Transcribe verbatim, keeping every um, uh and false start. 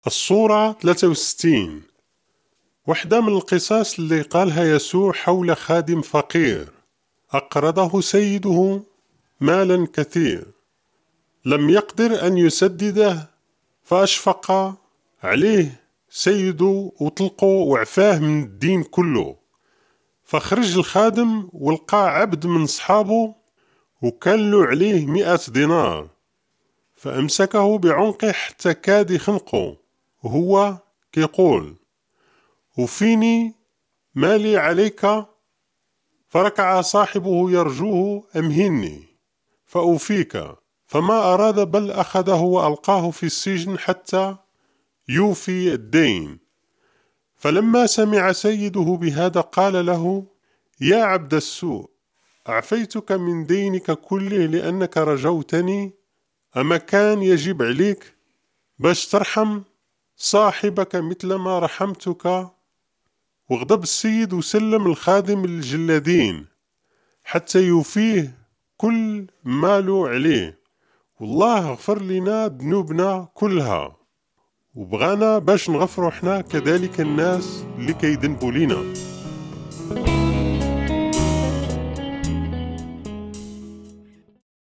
الصورة ثلاثة وستين. واحدة من القصص اللي قالها يسوع حول خادم فقير أقرضه سيده مالا كثير، لم يقدر أن يسدده فأشفق عليه سيده وطلقه وعفاه من الدين كله. فخرج الخادم ولقى عبد من صحابه وكان له عليه مئة دينار، فأمسكه بعنقه حتى كاد يخنقه وهو كيقول: وفيني مالي عليك؟ فركع صاحبه يرجوه: أمهلني فأوفيك. فما أراد بل أخذه وألقاه في السجن حتى يوفي الدين. فلما سمع سيده بهذا قال له: يا عبد السوء، أعفيتك من دينك كله لأنك رجوتني؟ أما كان يجب عليك باش ترحم صاحبك مثل ما رحمتك؟ وغضب السيد وسلم الخادم الجلادين حتى يوفيه كل ماله عليه، والله غفر لنا ذنوبنا كلها وبغانا باش نغفروا احنا كذلك الناس اللي كيذنبوا لنا.